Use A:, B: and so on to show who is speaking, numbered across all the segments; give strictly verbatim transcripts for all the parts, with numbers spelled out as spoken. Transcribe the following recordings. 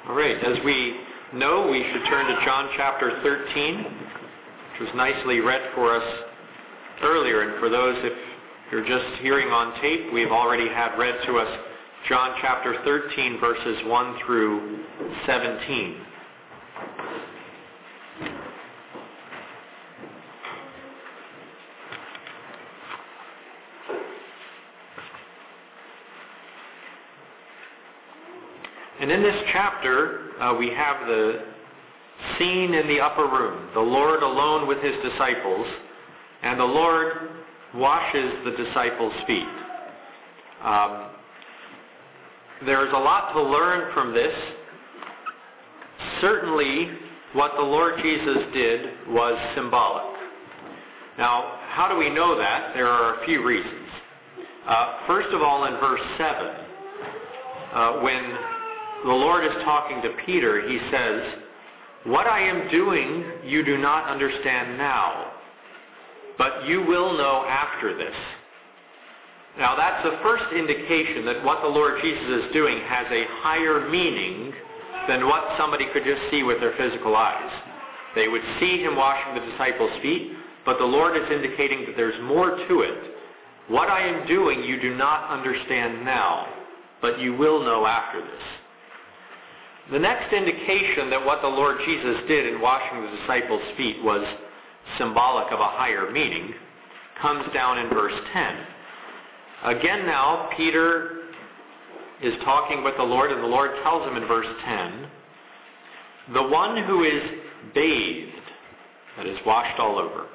A: All right, as we know, we should turn to John chapter thirteen, which was nicely read for us earlier. And for those, if you're just hearing on tape, we've already had read to us John chapter thirteen, verses one through seventeen. And in this chapter, uh, we have the scene in the upper room, the Lord alone with his disciples, and the Lord washes the disciples' feet. Um, there's a lot to learn from this. Certainly, what the Lord Jesus did was symbolic. Now, how do we know that? There are a few reasons. Uh, first of all, in verse seven, uh, when the Lord is talking to Peter, he says, "What I am doing you do not understand now, but you will know after this." Now that's the first indication that what the Lord Jesus is doing has a higher meaning than what somebody could just see with their physical eyes. They would see him washing the disciples' feet, but the Lord is indicating that there's more to it. What I am doing you do not understand now, but you will know after this. The next indication that what the Lord Jesus did in washing the disciples' feet was symbolic of a higher meaning comes down in verse ten. Again now, Peter is talking with the Lord, and the Lord tells him in verse ten, "The one who is bathed," that is washed all over,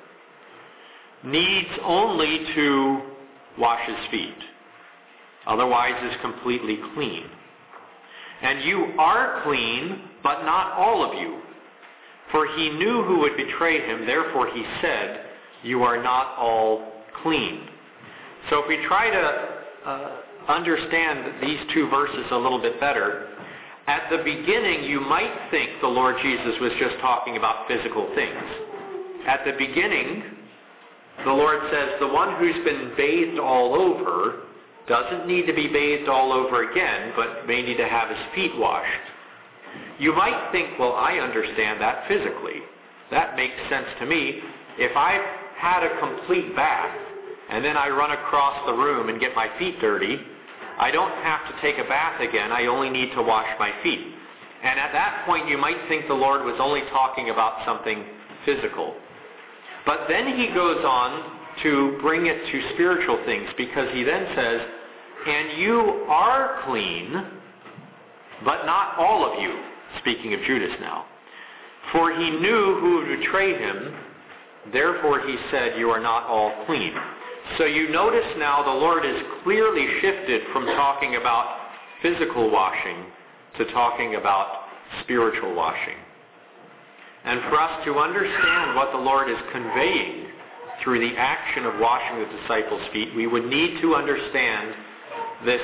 A: "needs only to wash his feet, otherwise is completely clean. And you are clean, but not all of you. For he knew who would betray him, therefore he said, you are not all clean." So if we try to uh, understand these two verses a little bit better, at the beginning you might think the Lord Jesus was just talking about physical things. At the beginning, the Lord says, the one who's been bathed all over doesn't need to be bathed all over again, but may need to have his feet washed. You might think, well, I understand that physically. That makes sense to me. If I've had a complete bath, and then I run across the room and get my feet dirty, I don't have to take a bath again. I only need to wash my feet. And at that point, you might think the Lord was only talking about something physical. But then he goes on to bring it to spiritual things, because he then says, "And you are clean, but not all of you," speaking of Judas now. "For he knew who would betray him, therefore he said, you are not all clean." So you notice now the Lord is clearly shifted from talking about physical washing to talking about spiritual washing. And for us to understand what the Lord is conveying through the action of washing the disciples' feet, we would need to understand this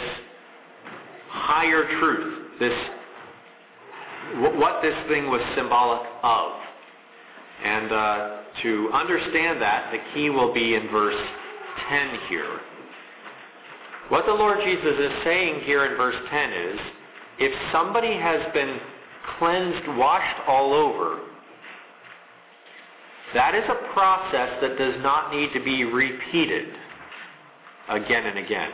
A: higher truth, this what this thing was symbolic of. And uh, to understand that, the key will be in verse ten here. What the Lord Jesus is saying here in verse ten is, if somebody has been cleansed, washed all over, that is a process that does not need to be repeated again and again.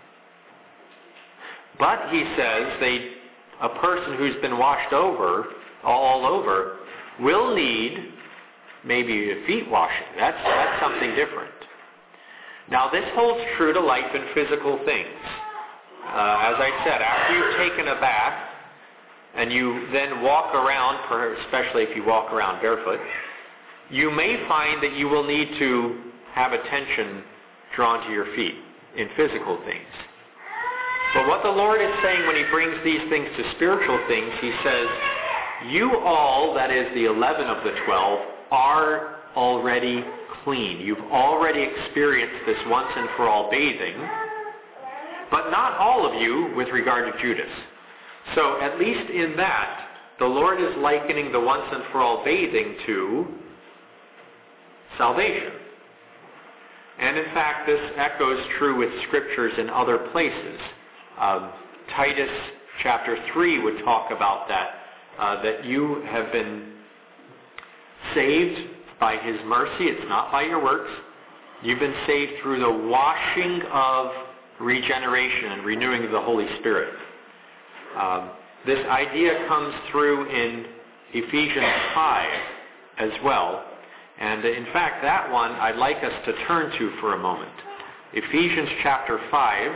A: But, he says, they, a person who's been washed over, all over, will need maybe a feet washing. That's, that's something different. Now, this holds true to life and physical things. Uh, as I said, after you've taken a bath, and you then walk around, especially if you walk around barefoot, you may find that you will need to have attention drawn to your feet in physical things. But what the Lord is saying when he brings these things to spiritual things, he says, you all, that is the eleven of the twelve, are already clean. You've already experienced this once and for all bathing, but not all of you with regard to Judas. So at least in that, the Lord is likening the once and for all bathing to salvation. And in fact, this echoes true with scriptures in other places. Um, Titus chapter three would talk about that uh, that you have been saved by His mercy. It's not by your works. You've been saved through the washing of regeneration and renewing of the Holy Spirit. Um, this idea comes through in Ephesians five as well. And in fact, that one I'd like us to turn to for a moment. Ephesians chapter five.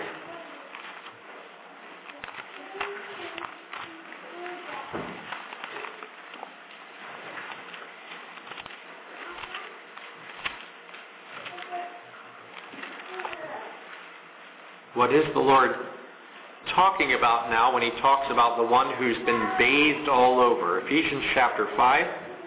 A: What is the Lord talking about now when He talks about the one who's been bathed all over? Ephesians chapter five.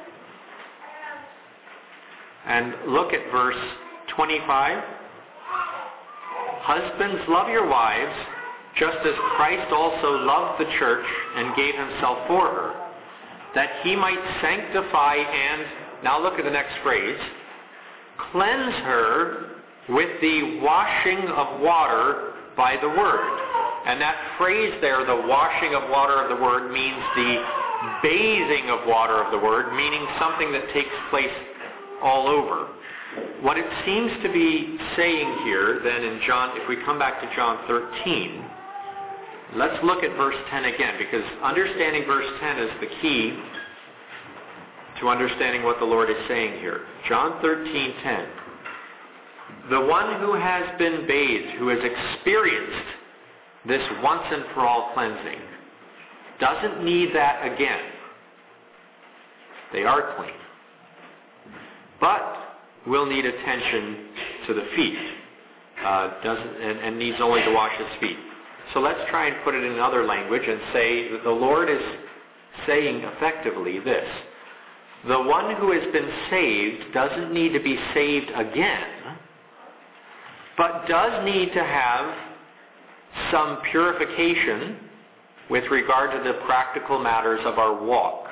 A: And look at verse twenty-five. Husbands, love your wives, just as Christ also loved the church and gave Himself for her, that He might sanctify and, now look at the next phrase, cleanse her with the washing of water by the Word. And that phrase there, the washing of water of the Word, means the bathing of water of the Word, meaning something that takes place all over. What it seems to be saying here, then, in John, if we come back to John thirteen, let's look at verse ten again, because understanding verse ten is the key to understanding what the Lord is saying here. John thirteen ten. The one who has been bathed, who has experienced this once and for all cleansing, doesn't need that again. They are clean. But will need attention to the feet, uh, doesn't, and, and needs only to wash his feet. So let's try and put it in another language and say that the Lord is saying effectively this. The one who has been saved doesn't need to be saved again, but does need to have some purification with regard to the practical matters of our walk.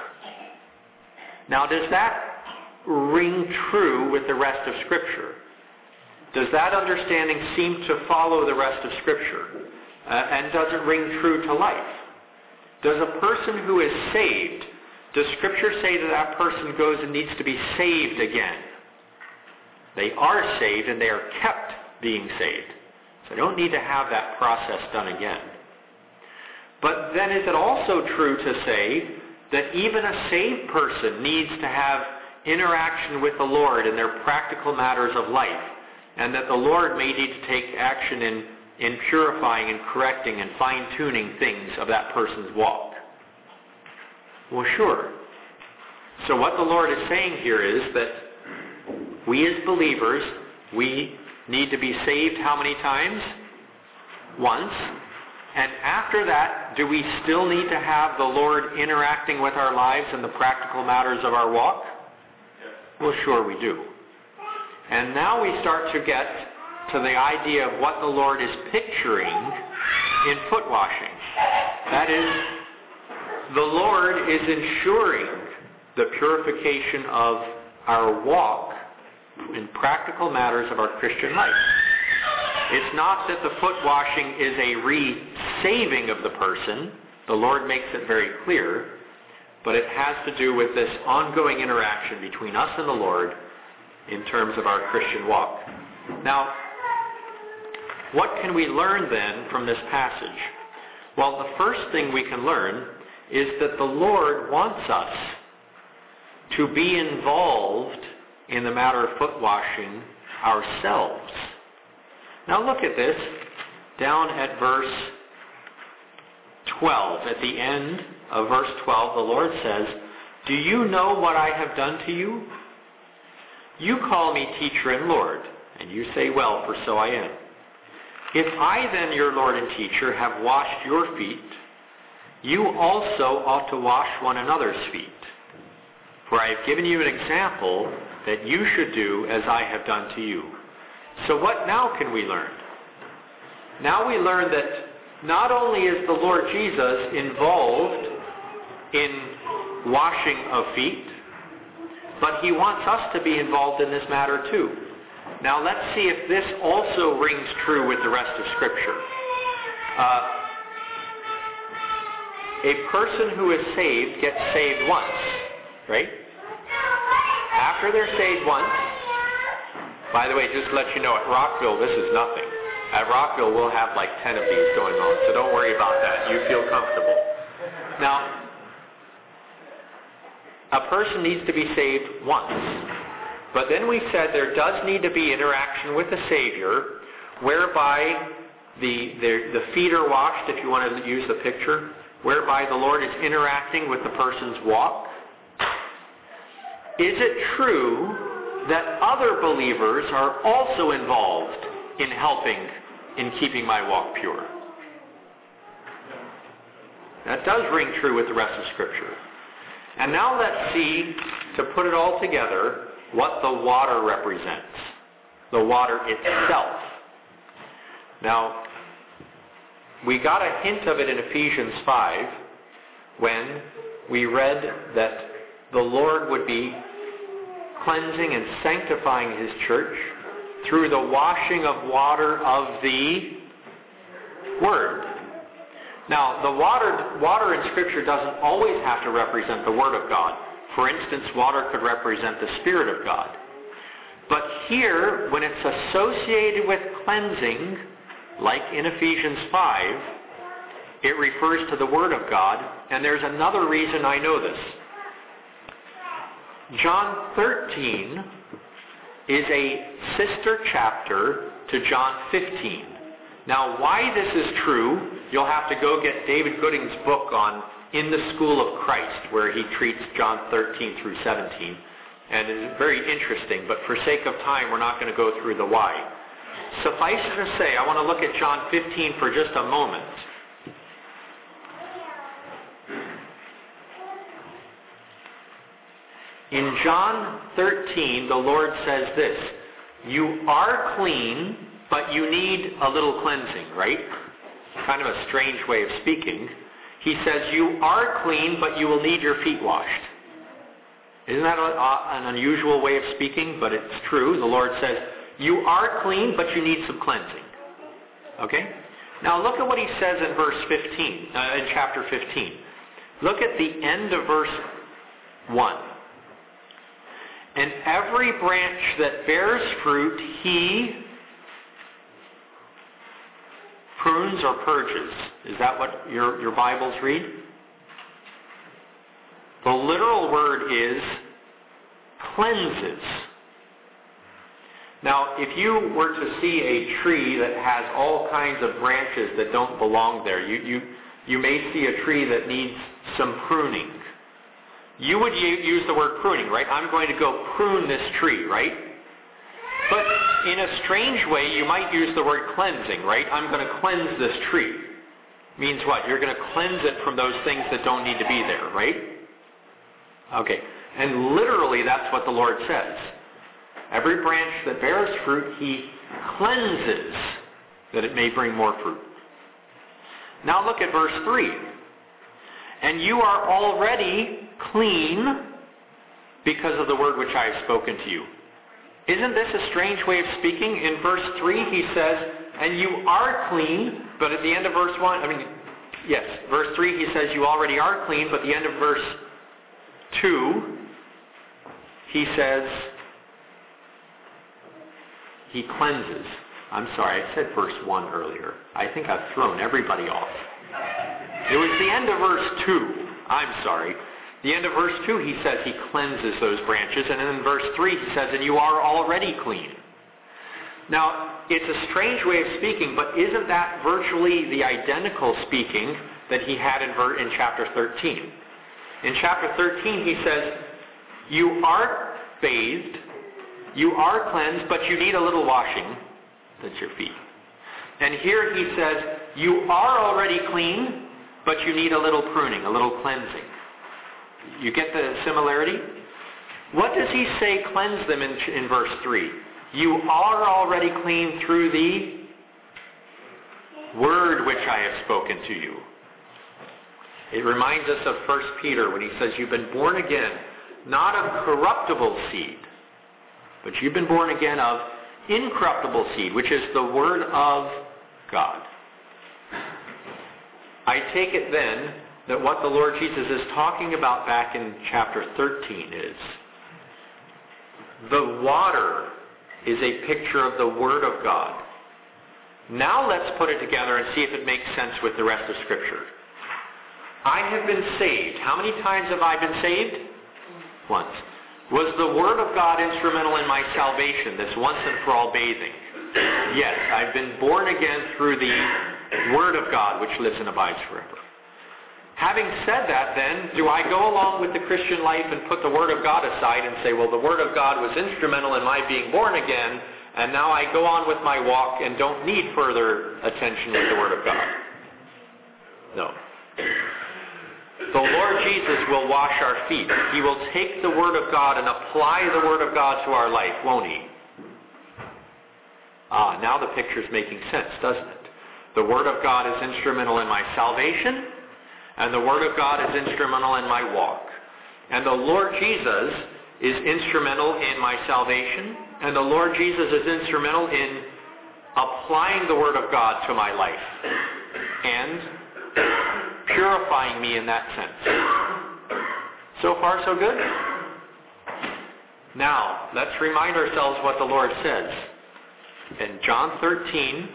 A: Now, does that ring true with the rest of Scripture? Does that understanding seem to follow the rest of Scripture? Uh, and does it ring true to life? Does a person who is saved, does Scripture say that that person goes and needs to be saved again? They are saved and they are kept being saved. So they don't need to have that process done again. But then is it also true to say that even a saved person needs to have interaction with the Lord in their practical matters of life, and that the Lord may need to take action in, in purifying and correcting and fine-tuning things of that person's walk? Well, sure. So what the Lord is saying here is that we as believers, we need to be saved how many times? Once. And after that, do we still need to have the Lord interacting with our lives in the practical matters of our walk? Well, sure we do. And now we start to get to the idea of what the Lord is picturing in foot washing. That is, the Lord is ensuring the purification of our walk in practical matters of our Christian life. It's not that the foot washing is a re-saving of the person. The Lord makes it very clear. But it has to do with this ongoing interaction between us and the Lord in terms of our Christian walk. Now, what can we learn then from this passage? Well, the first thing we can learn is that the Lord wants us to be involved in the matter of foot washing ourselves. Now look at this down at verse twelve. At the end of verse twelve, the Lord says, "Do you know what I have done to you? You call me teacher and Lord, and you say, well, for so I am. If I then, your Lord and teacher, have washed your feet, you also ought to wash one another's feet. For I have given you an example that you should do as I have done to you." So what now can we learn? Now we learn that not only is the Lord Jesus involved in washing of feet, but he wants us to be involved in this matter too. Now let's see if this also rings true with the rest of Scripture. Uh, A person who is saved gets saved once, right? After they're saved once, by the way, just to let you know, at Rockville, this is nothing. At Rockville, we'll have like ten of these going on, so don't worry about that. You feel comfortable. Now, a person needs to be saved once. But then we said there does need to be interaction with the Savior, whereby the, the, the feet are washed, if you want to use the picture, whereby the Lord is interacting with the person's walk. Is it true that other believers are also involved in helping in keeping my walk pure? That does ring true with the rest of Scripture. And now let's see, to put it all together, what the water represents. The water itself. Now, we got a hint of it in Ephesians five when we read that the Lord would be cleansing and sanctifying His church through the washing of water of the Word. Now, the water, water in Scripture doesn't always have to represent the Word of God. For instance, water could represent the Spirit of God. But here, when it's associated with cleansing, like in Ephesians five, it refers to the Word of God, and there's another reason I know this. John thirteen is a sister chapter to John fifteen. Now, why this is true, you'll have to go get David Gooding's book on In the School of Christ, where he treats John thirteen through seventeen. And it's very interesting, but for sake of time, we're not going to go through the why. Suffice it to say, I want to look at John fifteen for just a moment. In John thirteen, the Lord says this, you are clean, but you need a little cleansing, right? Kind of a strange way of speaking. He says, you are clean, but you will need your feet washed. Isn't that a, a, an unusual way of speaking? But it's true. The Lord says, you are clean, but you need some cleansing. Okay? Now look at what He says in verse fifteen, uh, in chapter fifteen. Look at the end of verse one. And every branch that bears fruit, He prunes or purges. Is that what your, your Bibles read? The literal word is cleanses. Now, if you were to see a tree that has all kinds of branches that don't belong there, you, you, you may see a tree that needs some pruning. You would use the word pruning, right? I'm going to go prune this tree, right? But in a strange way, you might use the word cleansing, right? I'm going to cleanse this tree. Means what? You're going to cleanse it from those things that don't need to be there, right? Okay. And literally, that's what the Lord says. Every branch that bears fruit, He cleanses that it may bring more fruit. Now look at verse three. And you are already clean because of the word which I have spoken to you. Isn't this a strange way of speaking? In verse three, He says, and you are clean, but at the end of verse one, I mean, yes, verse three, He says you already are clean, but at the end of verse two, He says, He cleanses. I'm sorry, I said verse one earlier. I think I've thrown everybody off. It was the end of verse two. I'm sorry. The end of verse two, He says He cleanses those branches. And then in verse three, He says, and you are already clean. Now, it's a strange way of speaking, but isn't that virtually the identical speaking that He had in, ver- in chapter thirteen? In chapter thirteen, He says, you are bathed, you are cleansed, but you need a little washing. That's your feet. And here He says, you are already clean, but you need a little pruning, a little cleansing. You get the similarity? What does He say cleanse them in, in verse three? You are already clean through the word which I have spoken to you. It reminds us of First Peter when he says you've been born again, not of corruptible seed, but you've been born again of incorruptible seed, which is the word of God. I take it then that what the Lord Jesus is talking about back in chapter thirteen is the water is a picture of the Word of God. Now let's put it together and see if it makes sense with the rest of Scripture. I have been saved. How many times have I been saved? Once. Was the Word of God instrumental in my salvation, this once and for all bathing? Yes, I've been born again through the Word of God, which lives and abides forever. Having said that, then, do I go along with the Christian life and put the Word of God aside and say, well, the Word of God was instrumental in my being born again, and now I go on with my walk and don't need further attention with the Word of God? No. The Lord Jesus will wash our feet. He will take the Word of God and apply the Word of God to our life, won't He? Ah, now the picture's making sense, doesn't it? The Word of God is instrumental in my salvation, and the Word of God is instrumental in my walk. And the Lord Jesus is instrumental in my salvation, and the Lord Jesus is instrumental in applying the Word of God to my life and purifying me in that sense. So far, so good? Now, let's remind ourselves what the Lord says. In John thirteen,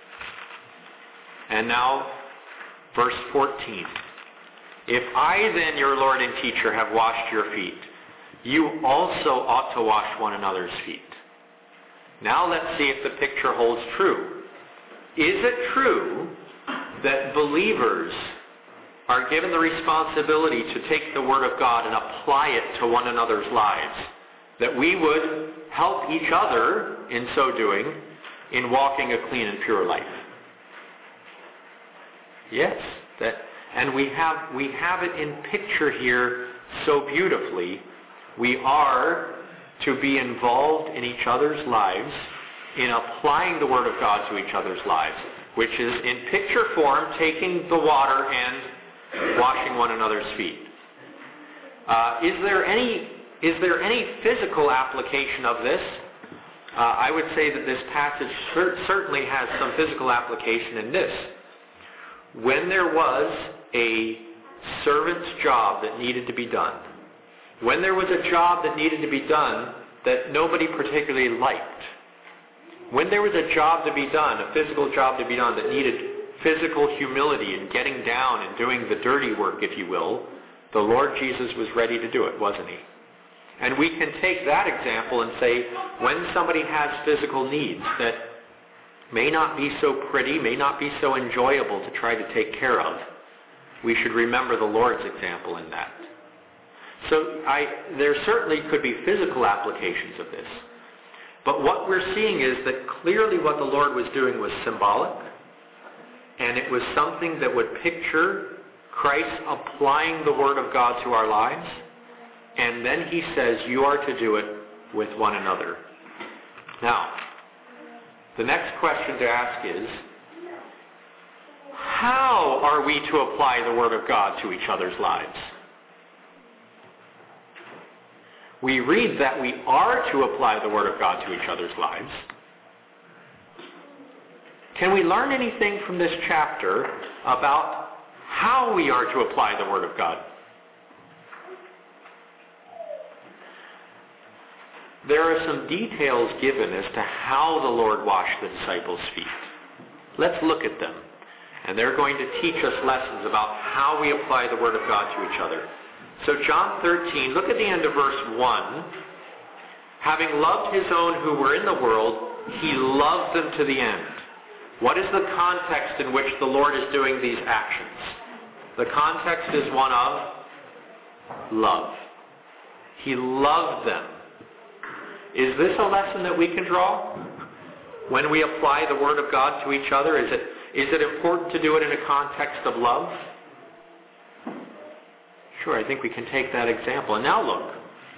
A: and now verse fourteen. If I then, your Lord and teacher, have washed your feet, you also ought to wash one another's feet. Now let's see if the picture holds true. Is it true that believers are given the responsibility to take the Word of God and apply it to one another's lives? That we would help each other in so doing in walking a clean and pure life? Yes, that, and we have we have it in picture here so beautifully. We are to be involved in each other's lives in applying the Word of God to each other's lives, which is in picture form taking the water and washing one another's feet. Uh, is there any is there any physical application of this? Uh, I would say that this passage cer- certainly has some physical application in this. When there was a servant's job that needed to be done, when there was a job that needed to be done that nobody particularly liked, when there was a job to be done, a physical job to be done that needed physical humility and getting down and doing the dirty work, if you will, the Lord Jesus was ready to do it, wasn't He? And we can take that example and say, when somebody has physical needs that may not be so pretty, may not be so enjoyable to try to take care of, we should remember the Lord's example in that. So I, there certainly could be physical applications of this. But what we're seeing is that clearly what the Lord was doing was symbolic, and it was something that would picture Christ applying the Word of God to our lives, and then He says, you are to do it with one another. Now, the next question to ask is, how are we to apply the Word of God to each other's lives? We read that we are to apply the Word of God to each other's lives. Can we learn anything from this chapter about how we are to apply the Word of God? There are some details given as to how the Lord washed the disciples' feet. Let's look at them. And they're going to teach us lessons about how we apply the Word of God to each other. So John thirteen, look at the end of verse one. Having loved His own who were in the world, He loved them to the end. What is the context in which the Lord is doing these actions? The context is one of love. He loved them. Is this a lesson that we can draw? When we apply the Word of God to each other, is it is it important to do it in a context of love? Sure, I think we can take that example. And now look.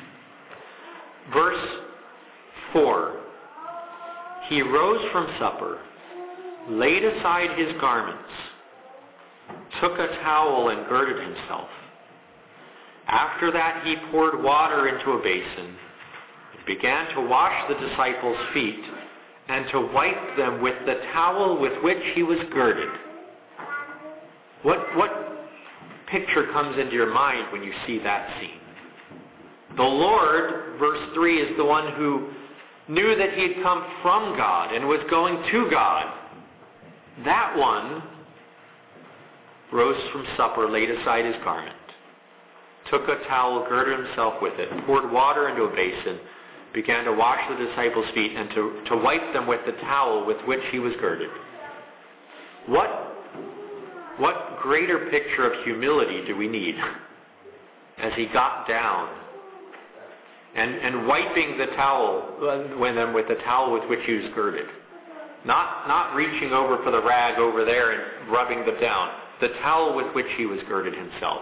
A: Verse four. He rose from supper, laid aside his garments, took a towel and girded himself. After that he poured water into a basin, began to wash the disciples' feet, and to wipe them with the towel with which he was girded. What, what, picture comes into your mind when you see that scene? The Lord, verse three, is the one who knew that he had come from God and was going to God. That one rose from supper, laid aside his garment, took a towel, girded himself with it, poured water into a basin, began to wash the disciples' feet and to, to wipe them with the towel with which he was girded. What, what greater picture of humility do we need as he got down and, and wiping the towel with them with the towel with which he was girded? Not, not reaching over for the rag over there and rubbing them down. The towel with which he was girded himself.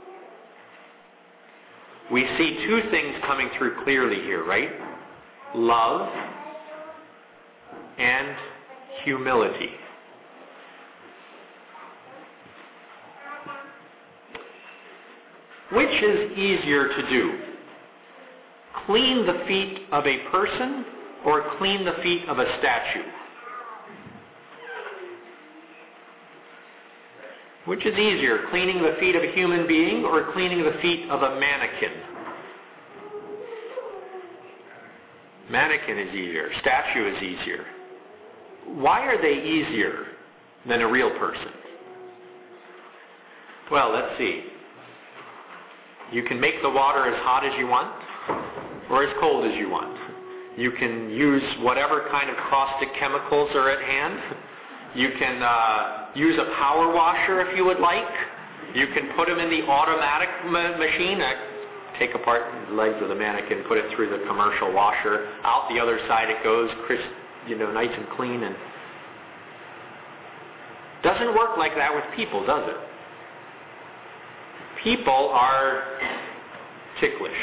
A: We see two things coming through clearly here, right? Love and humility. Which is easier to do? Clean the feet of a person or clean the feet of a statue? Which is easier, cleaning the feet of a human being or cleaning the feet of a mannequin? Mannequin is easier. Statue is easier. Why are they easier than a real person? Well, let's see. You can make the water as hot as you want or as cold as you want. You can use whatever kind of caustic chemicals are at hand. You can uh, use a power washer if you would like. You can put them in the automatic ma- machine. I take apart the legs of the mannequin, put it through the commercial washer. Out the other side it goes, crisp, you know, nice and clean. And doesn't work like that with people, does it? People are ticklish.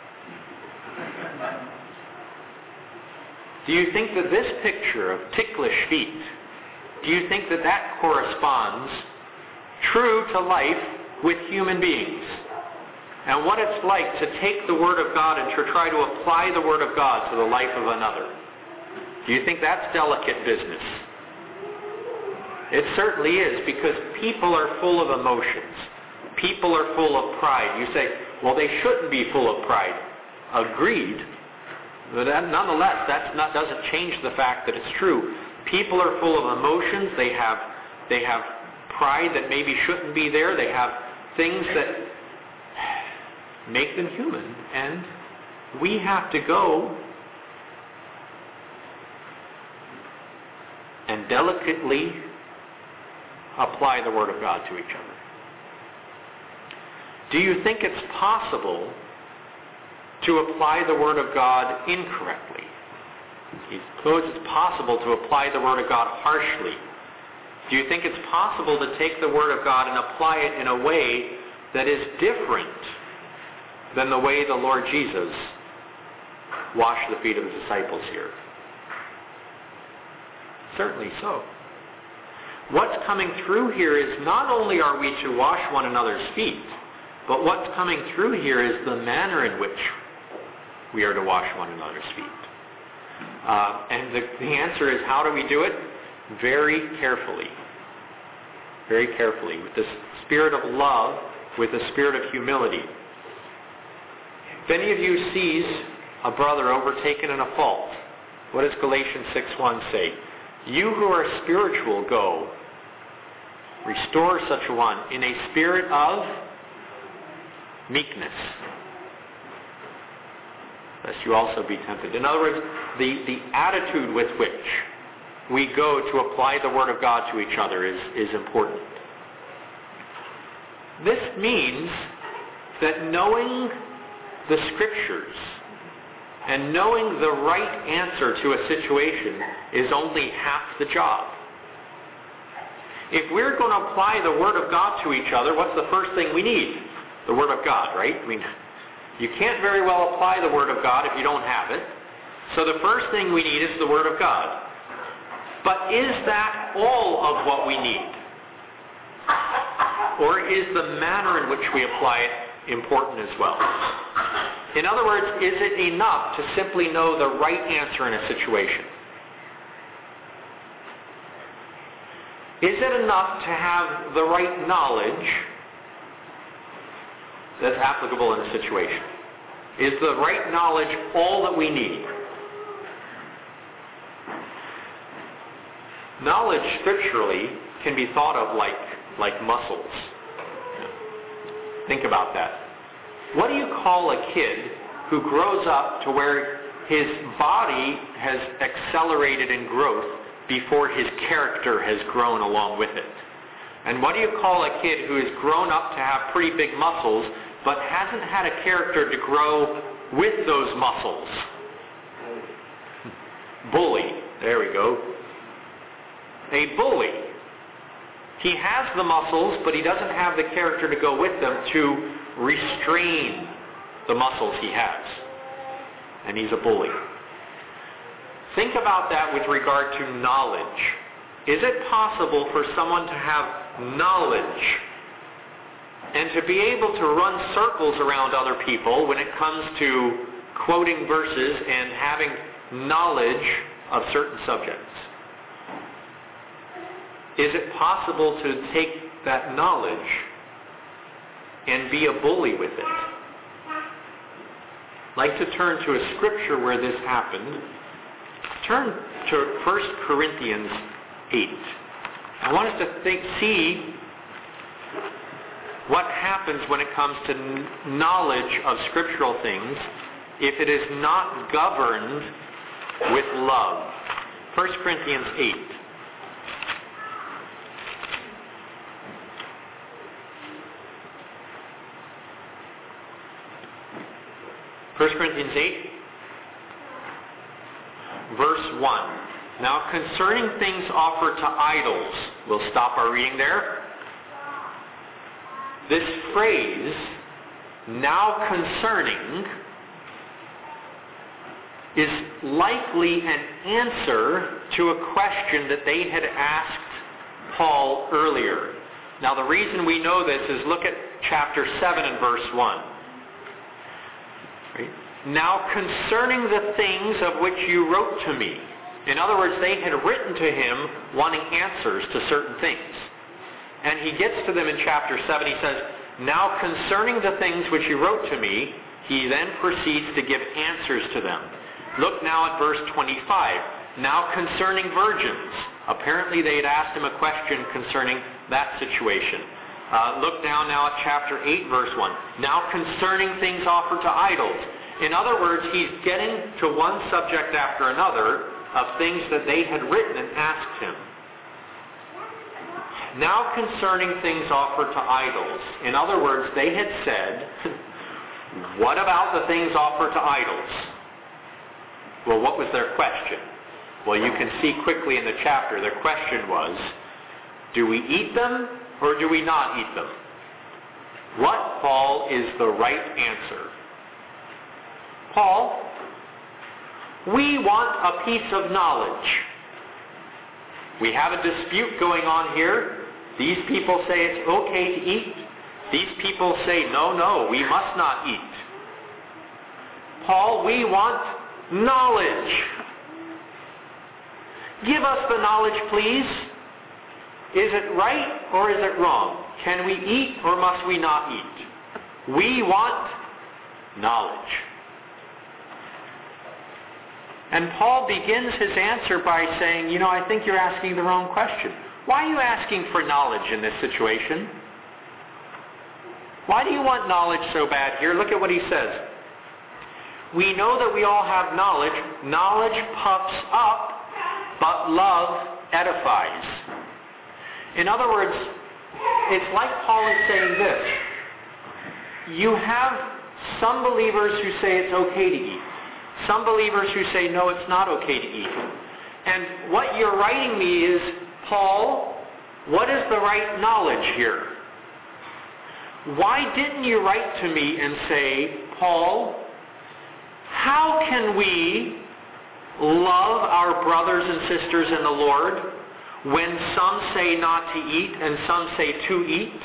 A: Do you think that this picture of ticklish feet, do you think that that corresponds true to life with human beings? And what it's like to take the Word of God and to try to apply the Word of God to the life of another. Do you think that's delicate business? It certainly is, because people are full of emotions. People are full of pride. You say, well, they shouldn't be full of pride. Agreed. But that, nonetheless, that not, doesn't change the fact that it's true. People are full of emotions. They have, they have pride that maybe shouldn't be there. They have things that make them human. And we have to go and delicately apply the Word of God to each other. Do you think it's possible to apply the Word of God incorrectly? Do you suppose it's possible to apply the Word of God harshly? Do you think it's possible to take the Word of God and apply it in a way that is different than the way the Lord Jesus washed the feet of the disciples here? Certainly so. What's coming through here is not only are we to wash one another's feet, but what's coming through here is the manner in which we are to wash one another's feet. Uh, and the, the answer is, how do we do it? Very carefully. Very carefully. With the spirit of love, with the spirit of humility. If any of you sees a brother overtaken in a fault, what does Galatians six one say? You who are spiritual, go. Restore such a one in a spirit of meekness, lest you also be tempted. In other words, the, the attitude with which we go to apply the Word of God to each other is, is important. This means that knowing the Scriptures and knowing the right answer to a situation is only half the job. If we're going to apply the Word of God to each other, what's the first thing we need? The Word of God, right? I mean, you can't very well apply the Word of God if you don't have it. So the first thing we need is the Word of God. But is that all of what we need? Or is the manner in which we apply it important as well? In other words, is it enough to simply know the right answer in a situation? Is it enough to have the right knowledge that's applicable in a situation? Is the right knowledge all that we need? Knowledge scripturally can be thought of like, like muscles. Think about that. What do you call a kid who grows up to where his body has accelerated in growth before his character has grown along with it? And what do you call a kid who has grown up to have pretty big muscles but hasn't had a character to grow with those muscles? Bully. There we go. A bully. He has the muscles, but he doesn't have the character to go with them to restrain the muscles he has. And he's a bully. Think about that with regard to knowledge. Is it possible for someone to have knowledge and to be able to run circles around other people when it comes to quoting verses and having knowledge of certain subjects? Is it possible to take that knowledge and be a bully with it? I'd like to turn to a scripture where this happened. Turn to First Corinthians eight. I want us to think, see what happens when it comes to knowledge of scriptural things if it is not governed with love. First Corinthians eight. First Corinthians eight, verse one. Now concerning things offered to idols, we'll stop our reading there. This phrase, now concerning, is likely an answer to a question that they had asked Paul earlier. Now the reason we know this is look at chapter seven and verse one. Right? Now concerning the things of which you wrote to me. In other words, they had written to him wanting answers to certain things. And he gets to them in chapter seven. He says, now concerning the things which you wrote to me, he then proceeds to give answers to them. Look now at verse twenty-five. Now concerning virgins. Apparently they had asked him a question concerning that situation. Uh, look down now at chapter eight, verse one. Now concerning things offered to idols. In other words, he's getting to one subject after another of things that they had written and asked him. Now concerning things offered to idols. In other words, they had said, what about the things offered to idols? Well, what was their question? Well, you can see quickly in the chapter, their question was, do we eat them or do we not eat them? What, Paul, is the right answer? Paul, we want a piece of knowledge. We have a dispute going on here. These people say it's okay to eat. These people say, no, no, we must not eat. Paul, we want knowledge. Give us the knowledge, please. Is it right or is it wrong? Can we eat or must we not eat? We want knowledge. And Paul begins his answer by saying, you know, I think you're asking the wrong question. Why are you asking for knowledge in this situation? Why do you want knowledge so bad here? Look at what he says. We know that we all have knowledge. Knowledge puffs up, but love edifies. In other words, it's like Paul is saying this. You have some believers who say it's okay to eat. Some believers who say, no, it's not okay to eat. And what you're writing me is, Paul, what is the right knowledge here? Why didn't you write to me and say, Paul, how can we love our brothers and sisters in the Lord when some say not to eat and some say to eat?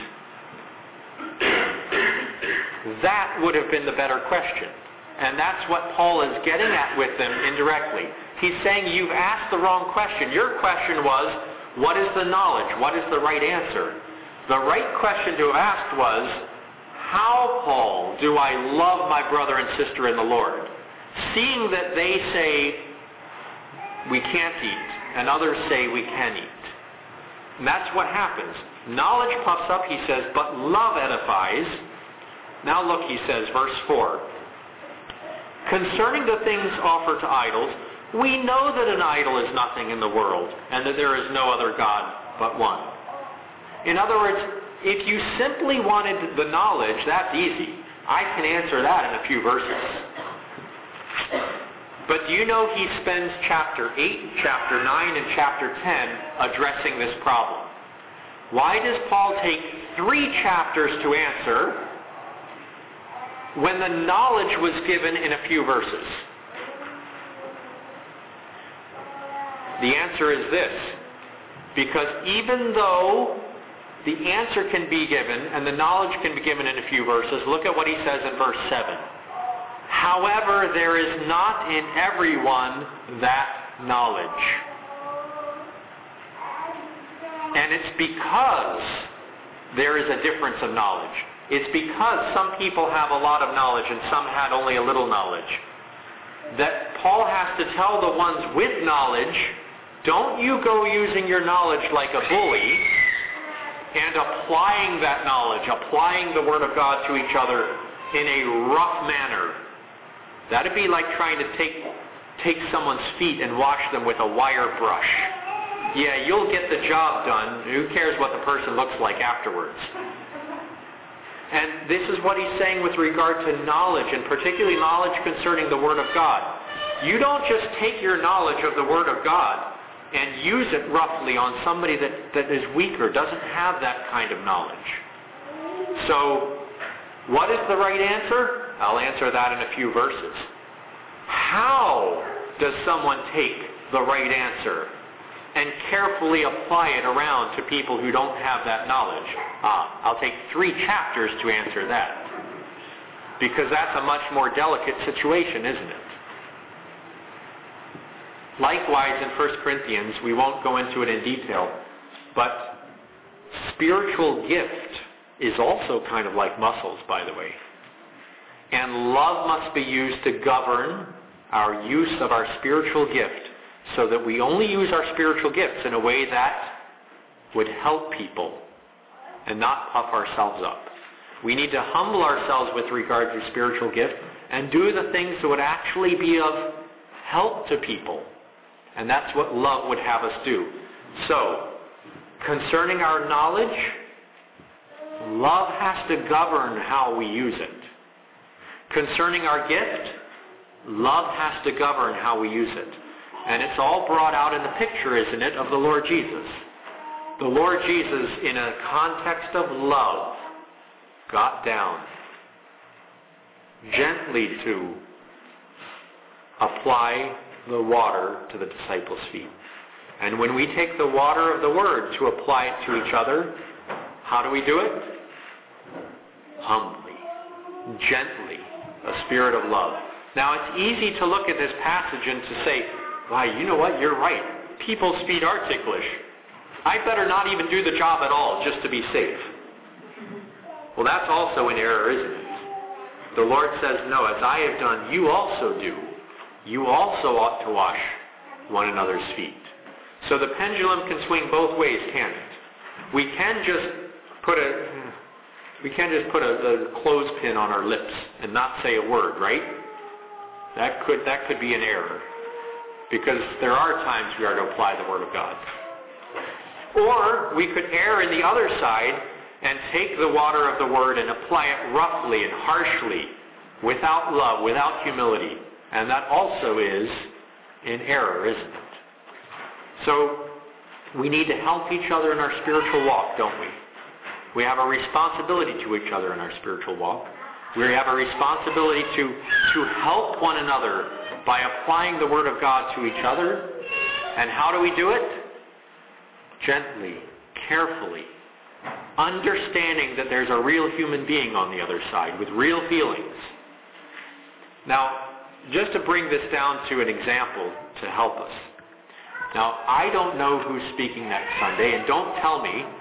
A: That would have been the better question. And that's what Paul is getting at with them indirectly. He's saying you've asked the wrong question. Your question was, what is the knowledge? What is the right answer? The right question to have asked was, how, Paul, do I love my brother and sister in the Lord, seeing that they say we can't eat and others say we can eat? And that's what happens. Knowledge puffs up, he says, but love edifies. Now look, he says, verse four. Concerning the things offered to idols, we know that an idol is nothing in the world, and that there is no other God but one. In other words, if you simply wanted the knowledge, that's easy. I can answer that in a few verses. But do you know he spends chapter eight, chapter nine, and chapter ten addressing this problem? Why does Paul take three chapters to answer when the knowledge was given in a few verses? The answer is this. Because even though the answer can be given and the knowledge can be given in a few verses, look at what he says in verse seven. However, there is not in everyone that knowledge. And it's because there is a difference of knowledge. It's because some people have a lot of knowledge and some had only a little knowledge, that Paul has to tell the ones with knowledge, don't you go using your knowledge like a bully and applying that knowledge, applying the Word of God to each other in a rough manner. That'd be like trying to take, take someone's feet and wash them with a wire brush. Yeah, you'll get the job done. Who cares what the person looks like afterwards? And this is what he's saying with regard to knowledge, and particularly knowledge concerning the Word of God. You don't just take your knowledge of the Word of God and use it roughly on somebody that, that is weaker, doesn't have that kind of knowledge. So, what is the right answer? I'll answer that in a few verses. How does someone take the right answer and carefully apply it around to people who don't have that knowledge? Ah, I'll take three chapters to answer that. Because that's a much more delicate situation, isn't it? Likewise, in First Corinthians, we won't go into it in detail, but spiritual gift is also kind of like muscles, by the way. And love must be used to govern our use of our spiritual gift, so that we only use our spiritual gifts in a way that would help people and not puff ourselves up. We need to humble ourselves with regard to spiritual gift and do the things that would actually be of help to people. And that's what love would have us do. So, concerning our knowledge, love has to govern how we use it. Concerning our gift, love has to govern how we use it. And it's all brought out in the picture, isn't it, of the Lord Jesus. The Lord Jesus, in a context of love, got down gently to apply the water to the disciples' feet. And when we take the water of the Word to apply it to each other, how do we do it? Humbly, gently, a spirit of love. Now, it's easy to look at this passage and to say, why, you know what, you're right. People speak arts English. I better not even do the job at all just to be safe. Well, that's also an error, isn't it? The Lord says, no, as I have done, you also do. You also ought to wash one another's feet. So the pendulum can swing both ways, can't it? We can just put a we can just put a, a clothespin on our lips and not say a word, right? That could that could be an error, because there are times we are to apply the Word of God. Or we could err in the other side and take the water of the Word and apply it roughly and harshly, without love, without humility. And that also is an error, isn't it? So we need to help each other in our spiritual walk, don't we? We have a responsibility to each other in our spiritual walk. We have a responsibility to, to help one another by applying the Word of God to each other. And how do we do it? Gently, carefully, understanding that there's a real human being on the other side with real feelings. Now, just to bring this down to an example to help us. Now, I don't know who's speaking next Sunday, and don't tell me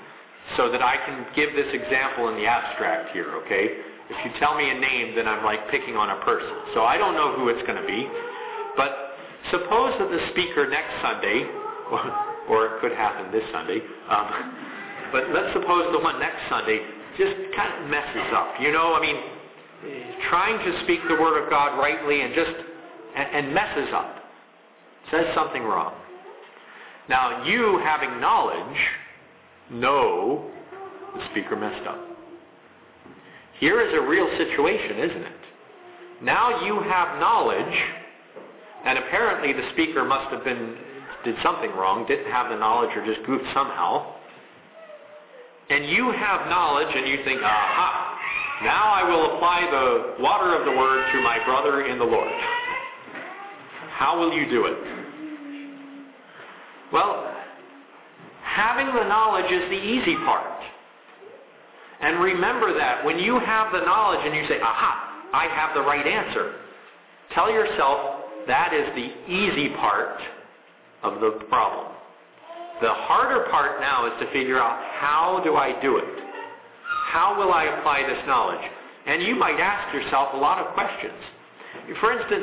A: so that I can give this example in the abstract here, okay? If you tell me a name, then I'm like picking on a person. So I don't know who it's going to be. But suppose that the speaker next Sunday, or, or it could happen this Sunday, um, but let's suppose the one next Sunday just kind of messes up. You know, I mean, trying to speak the Word of God rightly and just, and, and messes up. Says something wrong. Now, you having knowledge, know the speaker messed up. Here is a real situation, isn't it? Now you have knowledge, and apparently the speaker must have been, did something wrong, didn't have the knowledge or just goofed somehow. And you have knowledge and you think, aha, now I will apply the water of the Word to my brother in the Lord. How will you do it? Well, having the knowledge is the easy part. And remember that when you have the knowledge and you say, aha, I have the right answer, tell yourself that is the easy part of the problem. The harder part now is to figure out, how do I do it? How will I apply this knowledge? And you might ask yourself a lot of questions. For instance,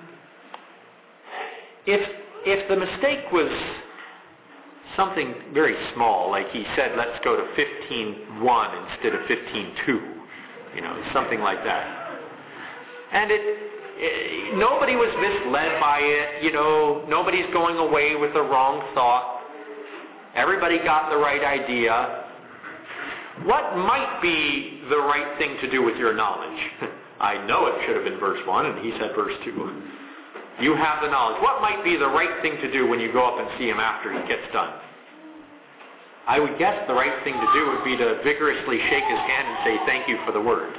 A: if, if the mistake was something very small, like he said, let's go to fifteen one instead of fifteen two, you know, something like that. And it, it, nobody was misled by it, you know, nobody's going away with the wrong thought. Everybody got the right idea. What might be the right thing to do with your knowledge? I know it should have been verse one, and he said verse two. You have the knowledge. What might be the right thing to do when you go up and see him after he gets done? I would guess the right thing to do would be to vigorously shake his hand and say, thank you for the word.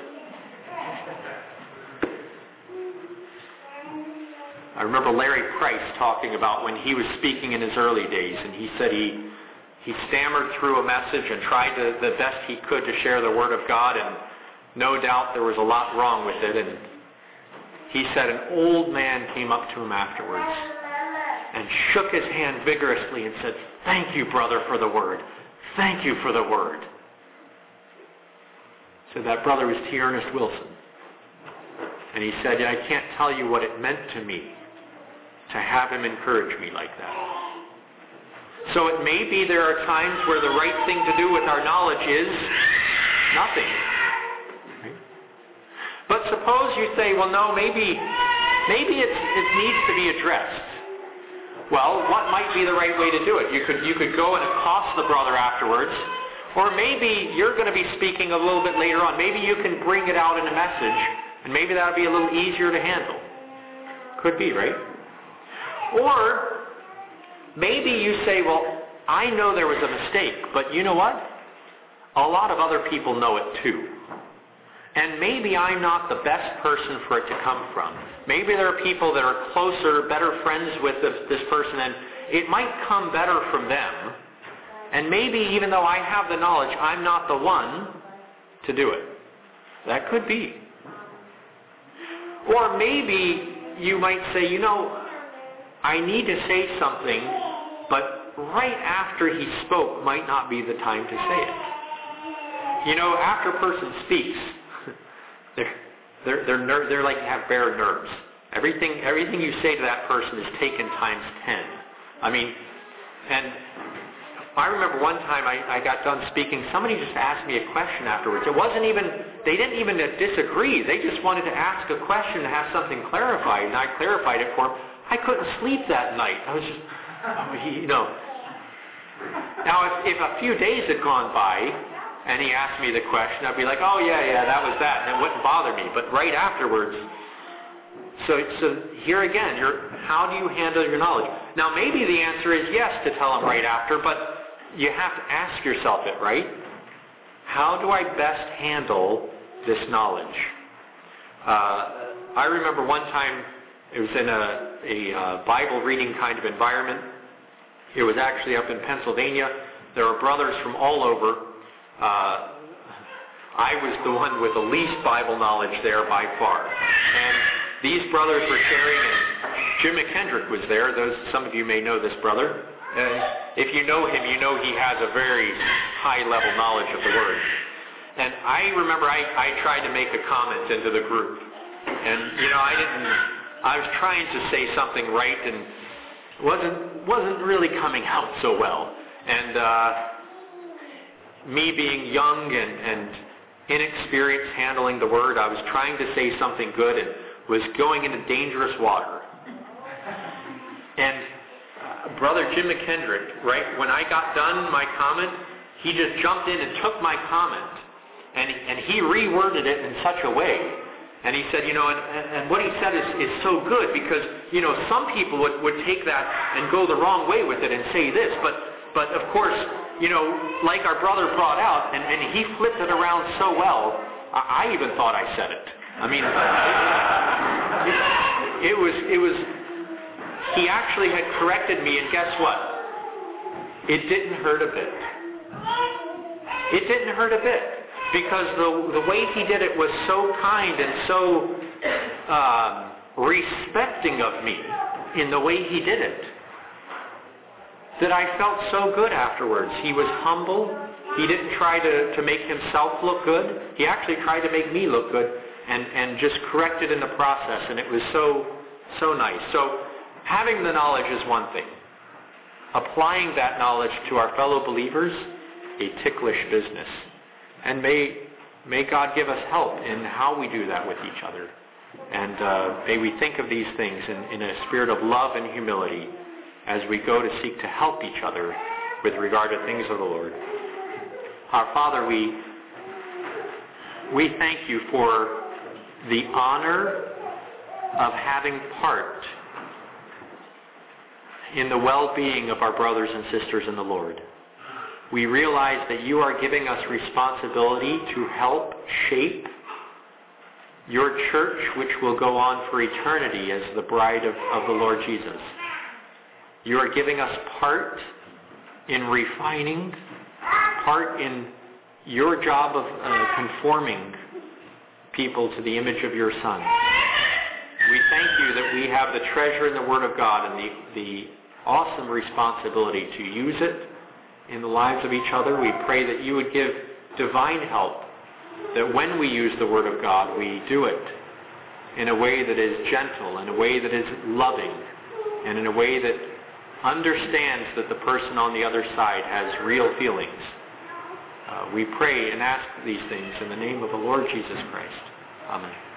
A: I remember Larry Price talking about when he was speaking in his early days, and he said he he stammered through a message and tried to, the best he could to share the Word of God, and no doubt there was a lot wrong with it. And he said an old man came up to him afterwards and shook his hand vigorously and said, thank you, brother, for the Word. Thank you for the Word. So that brother was T. Ernest Wilson. And he said, I can't tell you what it meant to me to have him encourage me like that. So it may be there are times where the right thing to do with our knowledge is nothing. Right? But suppose you say, well, no, maybe maybe it's, it needs to be addressed. Well, what might be the right way to do it? You could, you could go and accost the brother afterwards, or maybe you're going to be speaking a little bit later on. Maybe you can bring it out in a message, and maybe that'll be a little easier to handle. Could be, right? Or maybe you say, well, I know there was a mistake, but you know what? A lot of other people know it too. And maybe I'm not the best person for it to come from. Maybe there are people that are closer, better friends with this, this person, and it might come better from them. And maybe even though I have the knowledge, I'm not the one to do it. That could be. Or maybe you might say, you know, I need to say something, but right after he spoke might not be the time to say it. You know, after a person speaks, they're they're they're, ner- they're like have bare nerves. Everything everything you say to that person is taken times ten. I mean, and I remember one time I, I got done speaking, somebody just asked me a question afterwards. It wasn't even, they didn't even disagree. They just wanted to ask a question to have something clarified, and I clarified it for them. I couldn't sleep that night. I was just, you know. Now, if, if a few days had gone by and he asked me the question, I'd be like, oh, yeah, yeah, that was that, and it wouldn't bother me. But right afterwards, so so here again, you're, how do you handle your knowledge? Now, maybe the answer is yes to tell him right after, but you have to ask yourself it, right? How do I best handle this knowledge? Uh, I remember one time, it was in a, a uh, Bible reading kind of environment. It was actually up in Pennsylvania. There were brothers from all over. Uh, I was the one with the least Bible knowledge there by far. And these brothers were sharing, and Jim McKendrick was there. Those, some of you may know this brother. Uh, if you know him, you know he has a very high-level knowledge of the Word. And I remember I, I tried to make a comment into the group. And, you know, I didn't, I was trying to say something right and wasn't, wasn't really coming out so well. And uh, me being young and, and inexperienced handling the Word, I was trying to say something good and was going into dangerous water. And uh, Brother Jim McKendrick, right, when I got done my comment, he just jumped in and took my comment. And, and he reworded it in such a way. And he said, you know, and, and what he said is, is so good because, you know, some people would, would take that and go the wrong way with it and say this. But, but of course, you know, like our brother brought out, and, and he flipped it around so well, I, I even thought I said it. I mean, it, it was, it was, he actually had corrected me, and guess what? It didn't hurt a bit. It didn't hurt a bit. Because the the way he did it was so kind and so um, respecting of me in the way he did it that I felt so good afterwards. He was humble. He didn't try to, to make himself look good. He actually tried to make me look good and, and just corrected in the process. And it was so, so nice. So having the knowledge is one thing. Applying that knowledge to our fellow believers, a ticklish business. And may may God give us help in how we do that with each other. And uh, may we think of these things in, in a spirit of love and humility as we go to seek to help each other with regard to things of the Lord. Our Father, we, we thank you for the honor of having part in the well-being of our brothers and sisters in the Lord. We realize that you are giving us responsibility to help shape your church, which will go on for eternity as the bride of, of the Lord Jesus. You are giving us part in refining, part in your job of uh, conforming people to the image of your Son. We thank you that we have the treasure in the Word of God and the, the awesome responsibility to use it in the lives of each other. We pray that you would give divine help, that when we use the Word of God, we do it in a way that is gentle, in a way that is loving, and in a way that understands that the person on the other side has real feelings. Uh, we pray and ask these things in the name of the Lord Jesus Christ. Amen.